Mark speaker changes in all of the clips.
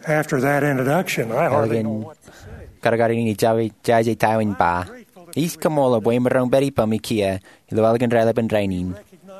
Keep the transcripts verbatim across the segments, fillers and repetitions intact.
Speaker 1: After that introduction, I hardly know
Speaker 2: Elgin
Speaker 1: what to say.
Speaker 2: gargarin i jawi jaji tawin ba. Is kamola boim rong beri pami kia. Ilo algan relevant rainin.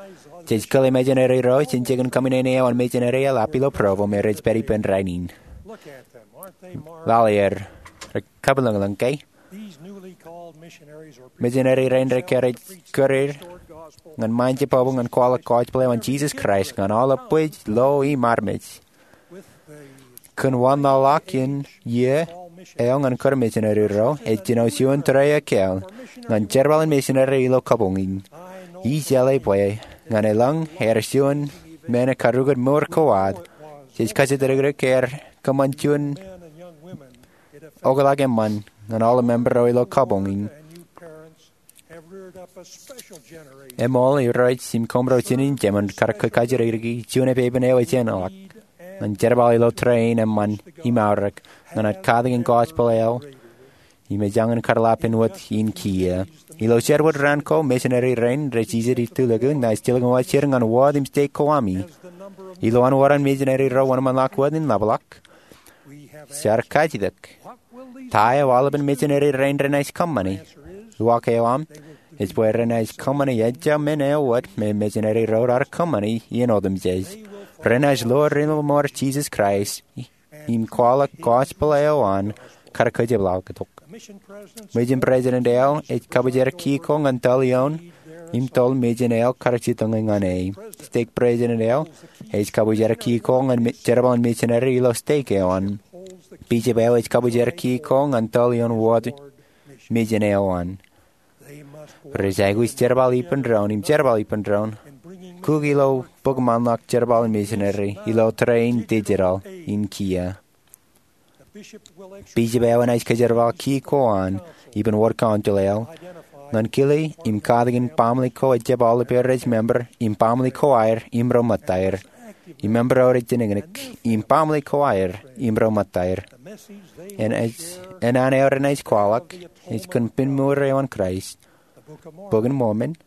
Speaker 2: Jes kul imaginary ro sin jigan coming in on imaginary lapilo provo marriage beri pen rainin.
Speaker 1: Look at them, aren't they marvelous?
Speaker 2: Valier. Kabelang langkay.
Speaker 1: These newly called missionaries are
Speaker 2: Missionary rain recarriage career.
Speaker 1: restored gospel
Speaker 2: Ngan manji pobong ngan kwala coach play on Jesus Christ. Ngan all up which low i marmage.
Speaker 1: with the
Speaker 2: Kun wan na lakin ye. Eong ngan kar missionary ro. Et jino siwan traya kel. Ngan jerbal missionary ilo kabongin. I jale boy. Ngan elang her siwan mena karugad mor koad. Jes kasi derigre ker kamanchun
Speaker 1: men and young women it affects
Speaker 2: ogalage man. Ngan all member ro ilo kabongin.
Speaker 1: and you parents have reared up a special generation
Speaker 2: Emol i roed sim komro tinin jeman karakul kajirigi tune beben ewa jenalak. Ngan jerbal ilo train em man i maurak. Ngan at kadig gospel el. I me jangan karlapin wat in kia. Ilo sherwood ranko missionary rain rechizeri tulagun na stilagun wa chirang an wad im stake koami.
Speaker 1: the number of
Speaker 2: Ilo an waran missionary ro wan man lak wad in labalak.
Speaker 1: we have
Speaker 2: Shar kajidak.
Speaker 1: what will these
Speaker 2: Taya walaban missionary rain renais company.
Speaker 1: answer is
Speaker 2: Luake am. It's where renais company edja men el wat me missionary road our company you know them says. Renais lord reno more Jesus Christ. Im kwala gospel el an karakaja blaukatok.
Speaker 1: the mission presidents
Speaker 2: Mejan President El, et kabajer ki kong an talion, im tol mejan El karachitong ngan e. Steak President El, et kabajer ki kong an jerabal missionary ilo steak eon.
Speaker 1: holds the
Speaker 2: Bija bel et kabajer ki kong an talion wad mejan eon.
Speaker 1: they must go
Speaker 2: Rezagus jerabal ipan drone, im jerabal ipan drone.
Speaker 1: in bringing
Speaker 2: Kugilo, bugman lak jerabal missionary, ilo train digital, in Kia.
Speaker 1: the bishop will exercise
Speaker 2: Bija bel an eis kajerabal ki koan, even work on Jaleel.
Speaker 1: identify
Speaker 2: Nan kili im kadigin pamli ko et jabal perrej member im pamli ko air im romatair. Im member originignik im pamli ko air im romatair.
Speaker 1: the message they
Speaker 2: En
Speaker 1: will
Speaker 2: et
Speaker 1: share
Speaker 2: en an eornais kwalak it kun pin mure on Christ.
Speaker 1: the book of Mormon
Speaker 2: Bogen momen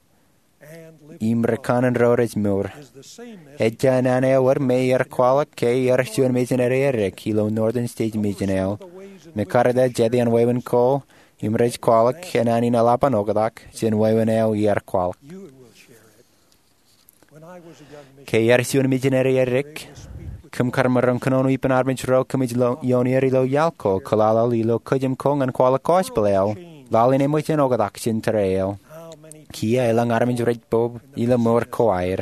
Speaker 1: and live
Speaker 2: im rekanen rores mur.
Speaker 1: is the same message
Speaker 2: Et jan an eor me er kwalak ke er shun missionary er kilo northern state missionary.
Speaker 1: the ways in
Speaker 2: Me karada jadi an wewen ko im rej kwalak en anin alapan ogadak sin wewen el yer kwalak.
Speaker 1: you will share it. When I was a young missionary,
Speaker 2: Ke yer shun missionary erik. Cum carmaran canonu ipan arbench ro cumij lo ionieri lo yalco, colala lilo cujim kong and quala cospeleo, lalin emutin ogadaction terreo.
Speaker 1: how many
Speaker 2: Kia elang arbench red bob, ila mor coair.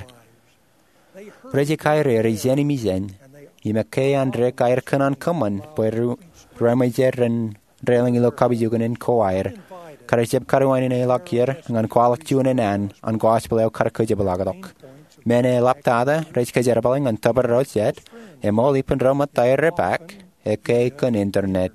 Speaker 1: they heard
Speaker 2: Regi caire rizeni mizen,
Speaker 1: and they
Speaker 2: ima ke andre cair canan cuman, pueru ramajer and railing ilo cabijugan in coair.
Speaker 1: invited
Speaker 2: Carajeb caruan in a lakier, and qualak junan an, and gospeleo caracujabalagadok. Mene laptada, rech kajerbaling and tabar roset, e mol ipan roma tire back, e ke kun internet.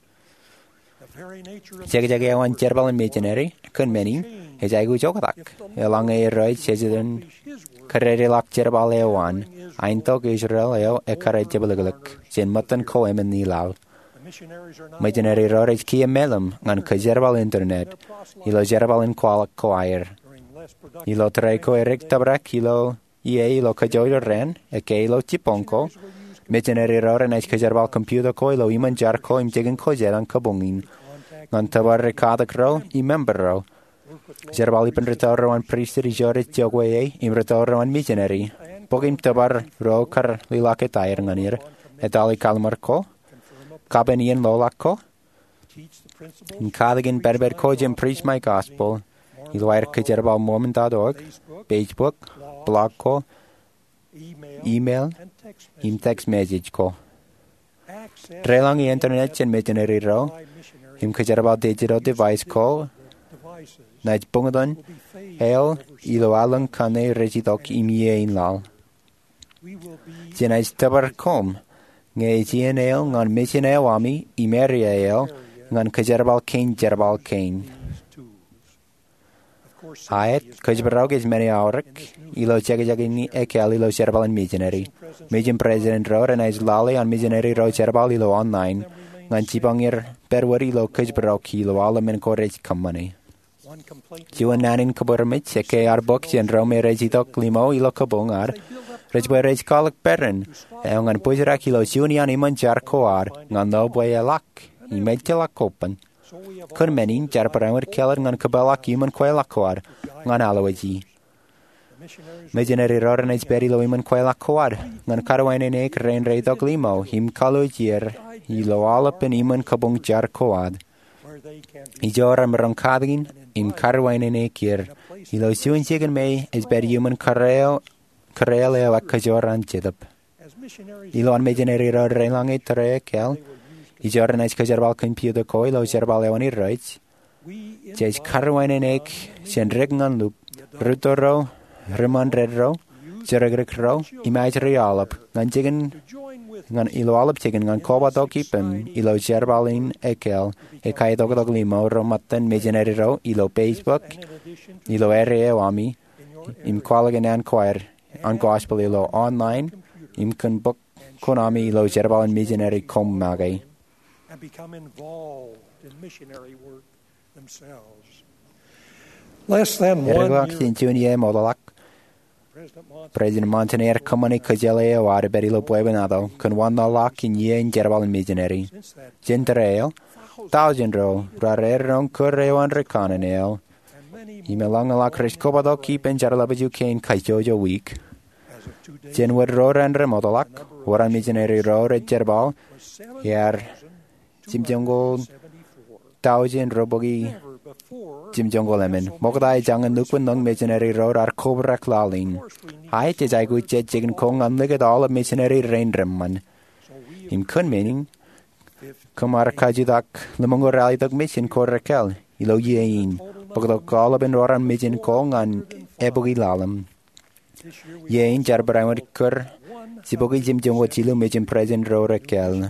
Speaker 1: the very nature of
Speaker 2: Jage jage awan jerbal and missionary, kun meni, e jagu jogadak. E lang e roit sezen,
Speaker 1: his word
Speaker 2: karere lak jerbal e wan, ein tog Israel eo e karajabalagalak, jen matan ko em ni lao.
Speaker 1: the missionaries are not
Speaker 2: Missionary rorech ki e melum, ngan kajerbal internet, ilo jerbal in qualak koair.
Speaker 1: during less productive
Speaker 2: Ilo treiko e rik tabrak, ilo ie ilo kajoilo ren, e ke ilo chiponko, missionary rore nais kajerbal computer ko ilo iman jar ko im jigan ko jelan kabungin.
Speaker 1: contact
Speaker 2: Ngan tabar rekadak ro, i member ro. Jerbal ipan retoro an priester i jorit jogwe e, im retoro an missionary. Pogim tabar ro kar lilake tair nganir, e dali kalmar ko, kaben ien lolak ko,
Speaker 1: teach the principles
Speaker 2: in kadigin berber ko jim preach my gospel, ilo air kajerbal moment dot org, Facebook, blog ko,
Speaker 1: email
Speaker 2: email,
Speaker 1: and text
Speaker 2: im text message ko.
Speaker 1: access
Speaker 2: Trelang i internet chen missionary ro,
Speaker 1: by missionary
Speaker 2: im kajerbal digital device ko,
Speaker 1: devices
Speaker 2: nait bungadon,
Speaker 1: will be phased
Speaker 2: el ilo alang kane regidok im ie in lal.
Speaker 1: we will be
Speaker 2: Jenais tabar kom, nge jien el ngan mission el ami, imeria el, ngan kajerbal kain jerbal kain.
Speaker 1: these tools of course
Speaker 2: Aet, kajbarog is many aurak, ilo jaga jaga ni ekel ilo jerbal in missionary. Mission president ro renais lali an missionary ro jerbal ilo online, ngan chibangir perwar ilo kajbarog ilo alamin ko rej kamani.
Speaker 1: one complaint
Speaker 2: Juan nanin kaburmit, eke ar bok jen rome regidok limo ilo kabong ar, Rydw bwy reid coleg beryn, e ngan bwysrach i lo siwn ian iman jar coar, ngan no bwy e lac, i meid ke lac open. Cyn menin jar brawer keller ngan cybalac iman kwe lac coar, ngan alawyd i. Medyn er i'r oren eid beri lo iman kwe lac coar, ngan carwain yn eich rein reidog limo, him calwyd i'r i lo alap yn iman cybwng jar coad. I jor am rong cadgin, im carwain yn eich i'r, i lo siwn sig yn mei, eid beri iman carreo, carreo leo ac ajor an jidab. I lo an medyn er i'r oren lang eid tre cel, i jor yn eich cajarbal cyn piwd o coi, lo jarbal ewan i'r roed. Jeis carwain yn eich, sy'n rig ngan lwp, rwdoro, Ryman redro, jyragrig ro, i maid riolab, ngan jigen, ngan ilo alab jigen, ngan cobad o gipem, ilo jerbalin ekel, e caid o gadog limo, ro maten mejaneri ro, ilo Facebook, ilo ere o ami, im qualagan an choir, an gospel ilo online, im kun book kun ami ilo jerbalin mejaneri com magay.
Speaker 1: And become involved in missionary work themselves. Less than one year.
Speaker 2: President Montaner cymani cydele o ar y beril o bwebenaddo, cyn wan o lac in ie in gerbal yn midyneri. Gentreo, thousand ro, rar er ron cyrreo an recan yn eo. I me lang o lac rys cobad o cip yn jarlabad yw cain caithio jo week. Genwyd ro'r an remod o lac, war an midyneri ro'r e gerbal, iar dim jongol thousand ro bogi Jim Jungle Lemon. Mogdai jangan lukwen nung missionary road ar cobra clalin. Hai te jai gu jet jigen kong an ligad all of missionary rain man. Im kun meaning. Kumar kajudak lumungo rally dog mission kor rakel. Ilo yein. Bogdok all of in roran mission kong an ebogi lalam. Yein jar braimar kur. Sibogi Jim Jungle chilu mission present ro rakel.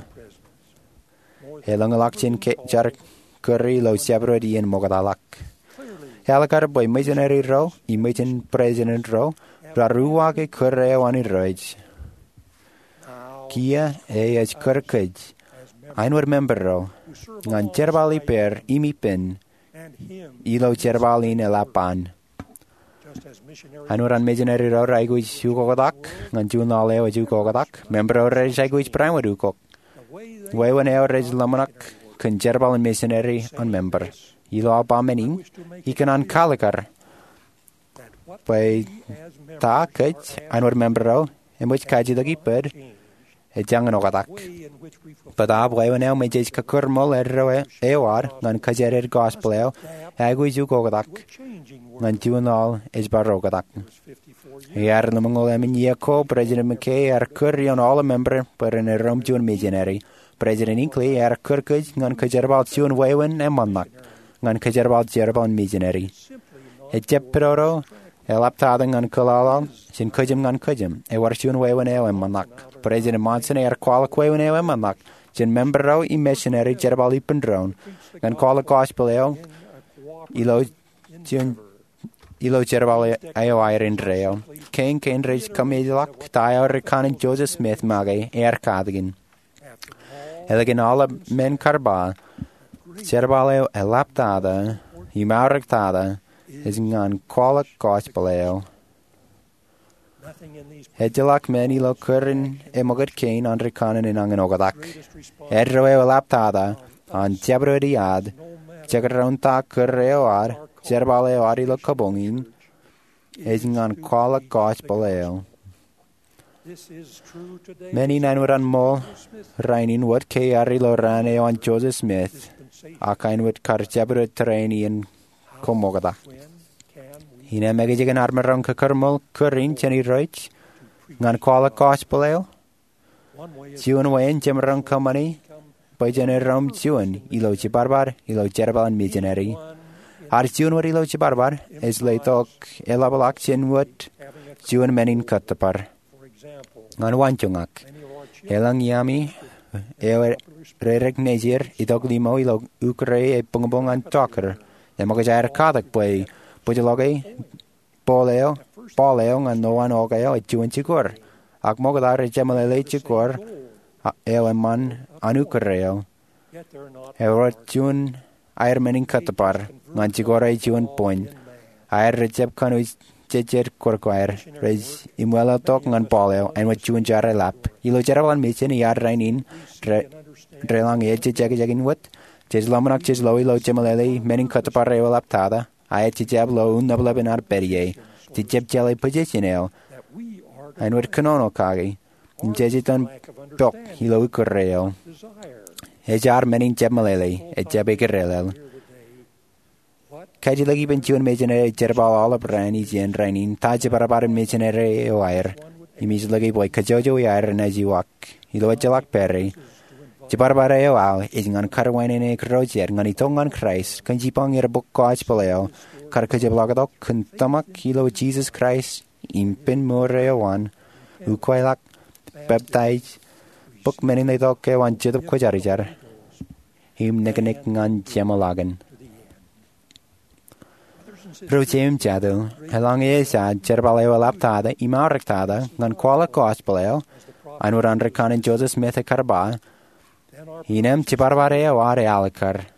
Speaker 2: Helang alakchin jar curry lo siabrodi in mogadalak. Helakar boy missionary ro, I mission president ro, raruwage curreo an irroij. Kia e ej curkij. Ein remember ro, ngan cherbali per imi pin, ilo cherbali in elapan. Anwr an missionary ro raiguj ugogadak, ngan juna leo ugogadak, member o rej raiguj primar ugog. Wewan eo rej lamanak, Cyn jerbal yn missionary on member. Ilo a ba menin, I can an calicar. By ta cyd, anwr member ro, yn wyt caji dag I byd, e jangan o gadak. Byd a bwewan eo, mae jeis ca cwrmol er ro eo ar, ngan cajer er gospel eo, e gwyj yw go gadak. Ngan diwn ol, eis bar o gadak. E ar lymangol em yn iaco, President McKay ar cwrri on all a member, byr yn y rom diwn missionary. President Inkley er cyrgyd ngan cyjerbal tiwn wewen e monnac, ngan cyjerbal jerbal missionary. E jepiroro, e laptad ngan cylalal, sy'n cydym ngan cydym, e war tiwn wewen e o e monnac. President Monson er kwalak wewen e o e monnac, sy'n member ro I missionary jerbal I pindron, ngan kwalak gospel e o, ilo tiwn ilo jerbal e o air in reo. Cain cain reis cymedilak, dau o'r recanin Joseph Smith magay e ar cadigin. Elegin alla men carba, cerbaleo e laptada, I maurictada, is ngan qualak gospeleo. Hedilak men ilo currin e mogad cain an recanin in angan ogadak. Edroeo e laptada, an tiabrodiad, jagaronta curreo ar, cerbaleo ar ilo cabongin, is ngan qualak gospeleo. Many nanwyd an mo, rhainin wad cei ari lo ran eo an Joseph Smith, ac ein wad carjabryd terreni yn comogadach. Hina megedig yn armar rong cyrmol cyrrin tyn I roed, ngan quala gospel eo. Tiwn wain jem rong cymani, bai jen er rom tiwn, ilo ti barbar, ilo jerbal an missionary. Ar tiwn wad ilo ti barbar, es leitog elabalak tyn wad, tiwn menin cytapar. Ngan wanchungak. Elang yami, ewer rerek nezir, idog limo ilo ukre e bungbong an toker. E magajar kadak boy, budilogay, boleo, boleo ngan no an ogeo e juan chikur. Ak mogadar e jemalele chikur, eo e man an ukreo. Ewer jun air menin katapar, ngan chikora e juan poin. Air rejeb kanu jejer korkwair, reis imwela tok ngan poleo, and what you and jare lap. Ilo jarawan mission yard rainin, relang e jejagin wat, jes lamanak jes lowi lo jemalele, menin katapare lap tada, I jab lo nablabinar berie, the jeb jelly positionel, and what canono kagi, in jejitan bok, hilo correo. Ejar menin jemalele, a jabigirelel. Kaji lagi bencuan mejanere jerbal ala brani jen rainin, taja barabaran mejanere oair. Imis lagi boy kajojo yair najiwak, hilo jalak peri. Jabarbare oal, is ngan karwainene krojer, ngan itongan Christ, kan jipang yer bok koach paleo, karkajablagatok, kun tamak hilo Jesus Christ, impin more one, ukwailak, baptize, bok menin they toke one jitup kojarijar, him neganik ngan jamalagan. Rojem jadu, helang e sa jerbaleo laptada, imarektada, ngan kwala koach paleo, anur Andrekan and Joseph Smith a karba, Hinem chibarbare are alakar.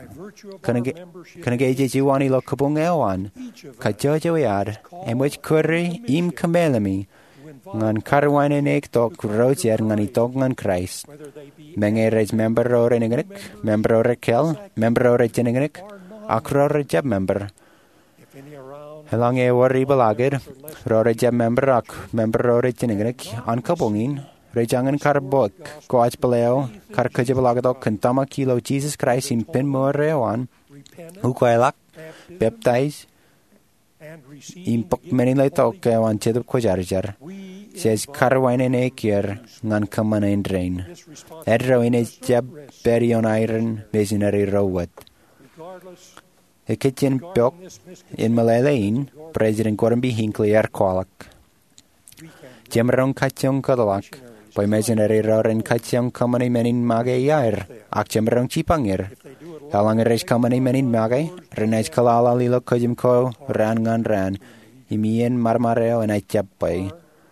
Speaker 2: Kanage jiwani lo kabung ewan. Kajojo yar, and which curry im kamelami. Ngan karwane nek tok roger ngani tok ngan Christ. Menge rej member or enignik, member or kel, member or jenignik, akro jab member. Helang e worry balagir, rore jab member ak, member or jenignik, an kabungin. Rejangan karbok, koach paleo, karkajabalagado, kantama kilo Jesus Christ in pin morewan, ukwailak, baptize, impok menilai toke wan chedup kojarjar, says karwainen ekir, ngan kamana in drain. Edro in a jab berry on iron, visionary rowet. A kitchen bok in Malalain, President Gormby Hinckley er kwalak. Jemron kachong kadalak. By mejanere roren kachong kamani menin mage yair, akjemrong chipangir. Halang reis kamani menin mage, renais kalala lilo kojim ko, ran ngan ran, imien marmareo en aichapay.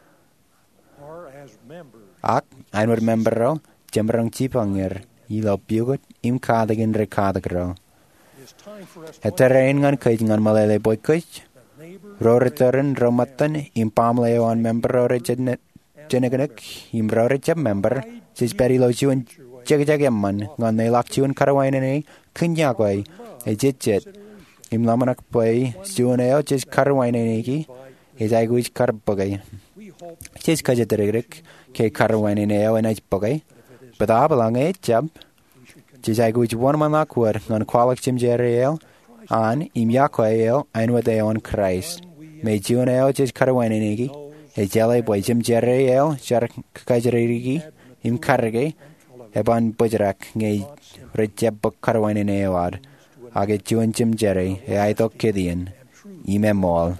Speaker 2: Ak, einwar membero, jemrong chipangir, ilo bugut, im kadagin re kadagro. Eterein ngan kaj ngan malele boy kaj, roreteren romatan, im pamleo an membero rejednet, Jenaganek, im rore jab member, sis berry lo juan jagajagamman, ngan they lock juan karawainene, kunyagway, a jet jet. Im lamanak boy, juaneo, jis karawaineneki, is aguich karbugay. Jis kajaderek, ke karawaineneo and bugay, but abalang a jab, jis aguich one man lakward, ngan qualak jim jereel, an im yakwael, ein with they on Christ. May juaneo, jis karawaineneki. E jelly boy Jim Jerry el, Jar Kajarigi, im Karge, Eban Bujrak, Ngay Rejab Karwan in Eawad, I get you and Jim Jerry, e I thought Kidian, Ime Mall.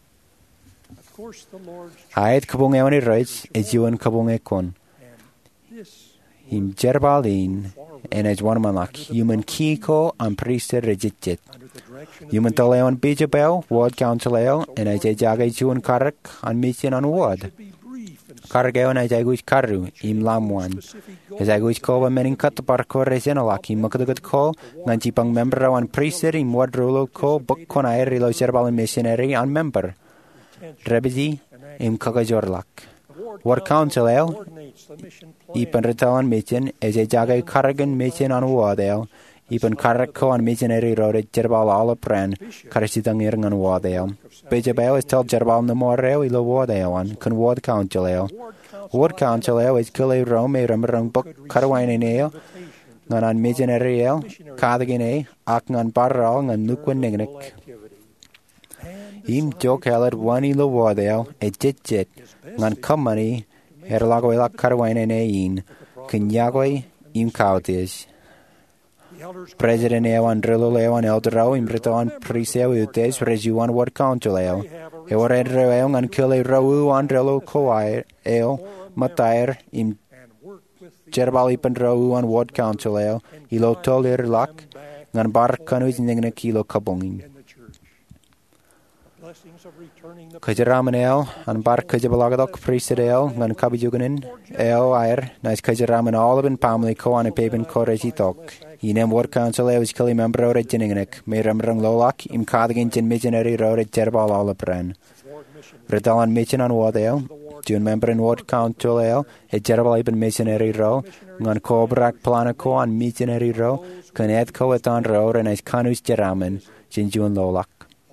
Speaker 2: I had Kabung Ewan rights, as you and Kabung Ekon. Him Jerbalin, and as one manak, human Kiko and priester rejected. Human Toleon Bijabel, Ward Council, and as a Jaga Jun Karak, and mission on Ward. Kargaon as I wish Karu, im Lamwan. As I wish call a man in Kataparko Resenalaki, Makagat call, Nanjipang member and priester in Ward Rulo call, Book Conair, Relo Zerbal missionary and member. Rebezi, im Kagajorlak. Ward Council, Ipan Retawan mission, as a Jaga Karagan mission on Wardale. Ipan Karako and missionary road Jerbal all pran, Karasitang Irng and Wardale. Bijabel is told Jerbal no more ilo Wardale and can Ward Council. Ward Council is Kili Rome, Remrung Book, Carwine in Ale, Nan missionary ale, Cardigan A, Aknan Barral and Nuquin Nignick. Im joke heller one ilo Wardale, a jet jet, Nan Company, Erlagoila Carwine in A, Kinyagway, im Cautis. President Ewan Drillo Lewan Eldro in Britain Priseo Utes Rejuan Ward Council Ale. Ewer Edreong and Kili Row Andrello Coire Ale, Matair in Jerbali Pendro and Ward Council Ale, Ilo Tolir Luck, and Bar Canus Nigna Kilo Kabungin. Kajaraman and Bar Kajabalagok Priested Ale, and Kabijuganin, Ale Ire, Nice Kajaraman Olive and Pamley Co and a Papen Corresi Talk. Inem Ward Council was Killy member of Jeningnick, May Remrung Lolak, im Cardigan Jin Missionary Road at Jerbal Olapran. Rydalan mission an wad eo, June member in ward council eo, e jerbal iben missionary ro, ngan cobrak planaco an missionary ro, can ed co et an ro, and as canus jeramen, jin June lolak.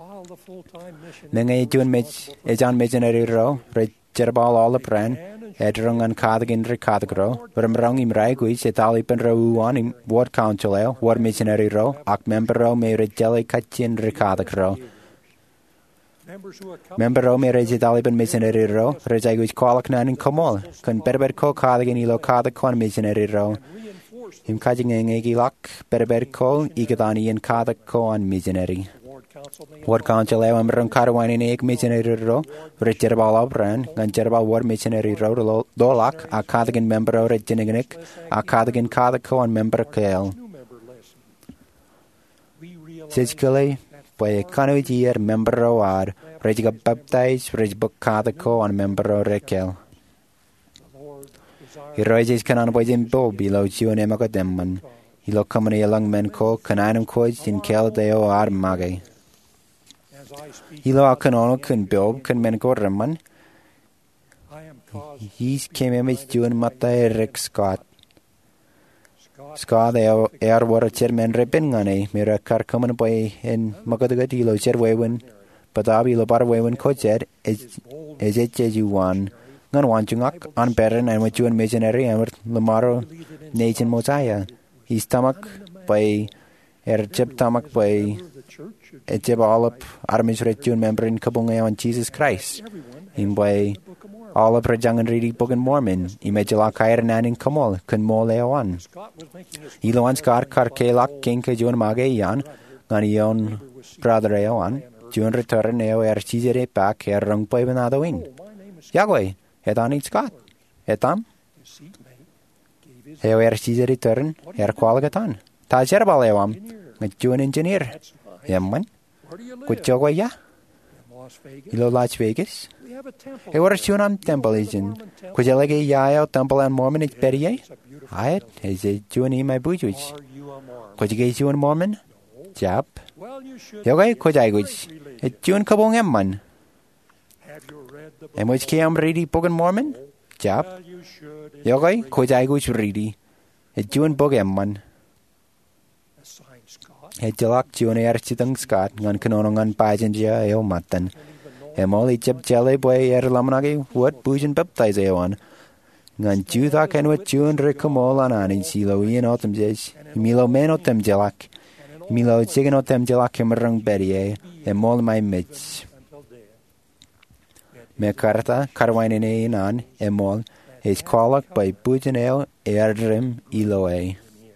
Speaker 2: Nenge June mich, e jan missionary ro, re jerbal all the bren, ed rung an cadagin re cadagro, rym rung im raigwys et al iben ro uan im ward council eo, ward missionary ro, ac member ro me re jelly catchin re cadagro. Member ro me re jedaliban missionary ro, re jaigwys qualak nan in comol, can berber co cadagin ilo cadag quan missionary ro. Im cading en egi lak, berber co, igadani in cadag co an missionary. Ward council eo am rung carwain in eg missionary ro, re jerbal abran, gan jerbal ward missionary ro dolak, a cadagin member ro re jiniganik, a cadagin cadag co an member keel. Siscally, by canu year member ro ar, reg baptized, reg book cadco an member ro rekel. He rises canan boys in bob below you and emagademman. He look coming a long men co, cananum coach in kel deo ar mage. He lo canon can bob can men go remman. He's came image June mata Eric Scott. Scott er war a chairman ribbon gane, mira car coming boy in Magagadilo chairway but abi lo bar waywen coacher is is it you one. Ngan wanchungak on Baron and with you and missionary and Lamaro nation Mosiah. His stomach by er chip stomach by a chip all up armies red June member in Kabunga on Jesus Christ. In by all up Rajang and reading book in Mormon, image la kair nan in Kamol, can mole one. Elon Scar Karkelak King June Mage Yan, Ganion brother Eoan, June return eo er chisere back er rung by benado win. Yagway, het on it Scott. Etam? Eo er chisere turn, er qualgatan. Ta jerbal eoam, met June engineer. Yemman? Good jogway ya? Ilo Las Vegas? He war Shunam temple agent. Could you like a yael temple and Mormon it Perrier? I is a Juni my bujwich. Could you get you in Mormon? Jap. Yoga could I wish. A June Kabong Emman. And which came ready book in Mormon? Jap. Yoga could I wish ready. A June book Emman. A Jalak Juni Architang Scott, Gun Canon on Pagencia El Matan. Emol Egypt jelly boy er lamnagi what bujan baptize ewan. Ngan juda can what jun recomol an in silo in autumn jes. Milo menotem jelak. Milo chiganotem jelak emerang berie. Emol my mitch. Me carta carwine in an emol is qualak by bujan el erdrim iloe.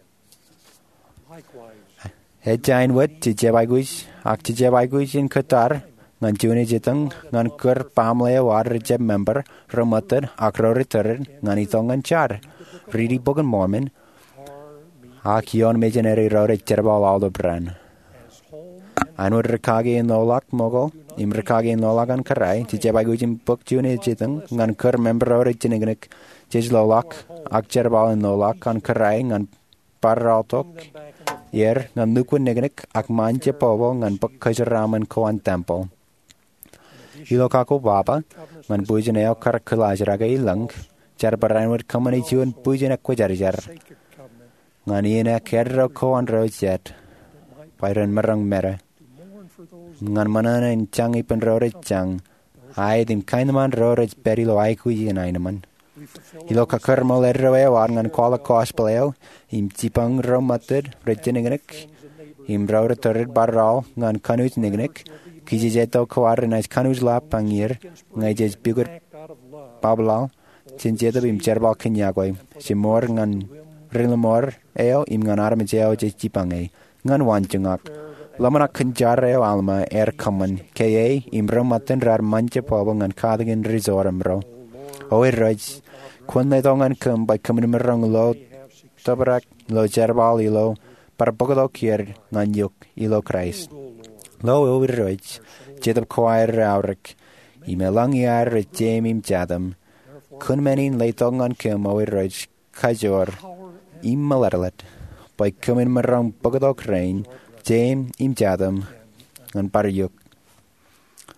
Speaker 2: Head giant what to jebaguish, act to jebaguish in Qatar. Ngan juni jitang ngan kur pamle war jeb member romater akro return ngan itong ngan char ready book in Mormon akion mejaneri rore cherbal aldo bran anur rekage in lolak mogol im rekage in lolak an karai ti jeb agujim book juni jitang ngan kur member rore jinignik jej lolak ak cherbal in lolak an karai ngan paraltok yer ngan nukun nignik ak manje povo ngan book kajaraman koan temple. Hilo kako baba, man bujan eo karakulajaraga ilang, jar baranward kamani juan bujan ekwajarjar. Ngan ina kerro ko an rojet, pairan marang mera. Ngan manana in chang ipan roret chang, aidim kainaman roret berilo aikuji in ainaman. Hilo kakarmo lerro eo ngan koala kospel eo, im tipang romated, rejiniganik, im roret barral, ngan kanut niganik, Kiji jeto kawar na kanus la pangir ngai jes bigur pablal chin jeto bim cherbal kinyagoy simor ngan rilmor eo im ngan arme jeo jes jipangai ngan wanjungak lamana kinjar eo alma er common ka im romaten rar manje pabo ngan kadagin resoram ro oi roj kun ne dongan kum by kumin merong lo tabrak lo cherbal ilo par bogado kier ngan yuk ilo Christ Lo over roich, jedab choir aurik, I me lang iar re jamim jadam, kun menin leitong an kum over roich, kajor, im malerlet, by kumin marang bogadok rain, jam im jadam, an baryuk.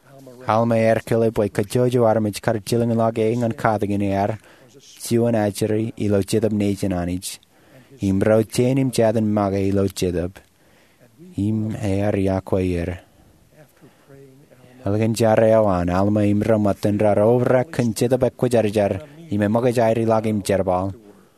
Speaker 2: Alma ercyle boi cajojo armage car chilling log eing an cadigin er, siwan ajeri i lo jidab nejan anij. Im rau tenim jadan maga i lo jidab. Im er iaqua ir. Elgin jarre awan, alma im ramatan rar ovra can jidab equa jarjar, im e maga jairi lag im jerbal.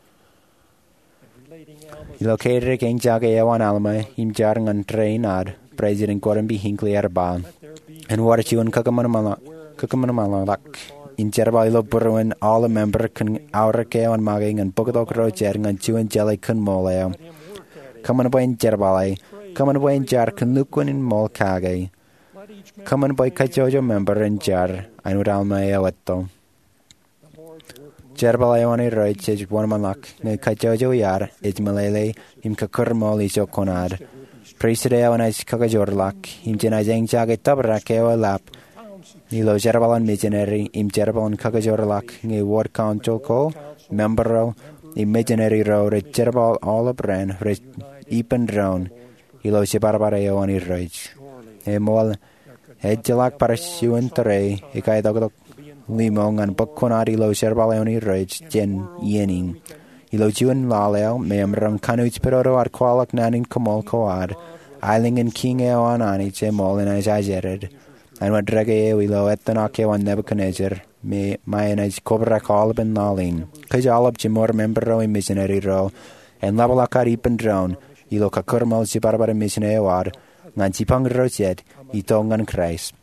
Speaker 2: I lo ceidrig ein jaga awan alma, im jarang an train ad, President Gordon B. Hinckley erbal. En war tiwn cagamanamalac. In jerbal ilo burwyn all a member can awr geo an maging and bugadog roger and tiwn jelly can moleo. Come on boy in jerbalai. Come on boy in jar can lukwan in mol kage. Come on boy kajojo member in jar. I know alma eoetto. Jerbalai on a roid chej one malak. Ne kajojo yar. Ej malele. Im kakurmol is okonad. Presideo an eis cagajorlac, im gena jeng jage tabrak eo lap. Nilo jerbalan missionary, im jerbalan cagajorlac, nge ward council co, membero, im missionary ro, re jerbal all a bren, re ipen drone, ilo shibarbareo an irroich. E mol, edgelak parasiun tare, e kai dogdog limong an bukkonari lo jerbal an irroich, gen yening. Ilo juan laleo, meam rong canuch peroro ar qualak nanin comol coad, eiling and king eo an anich e mol in as agered, and what drag eo ilo etanac eo an Nebuchadnezzar, me my as cobra call ben lalin, cajalab jimor membero in missionary ro, and labalakar ipen drone, ilo cacurmal jibarbara mission eoar, nan jipang roset, itong an Christ.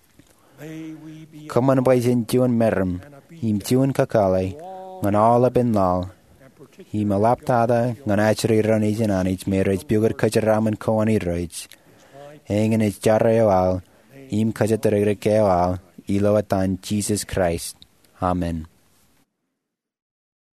Speaker 2: Come on boys in juan merm, im juan cacale, nan all ben lal. Hi ma laptada, ngan achri ranij an anij, me roig bugar kajaram an koan I roig. Engen is jarra eo al, im kajat regre keo al, ilo atan Jesus Christ. Amen.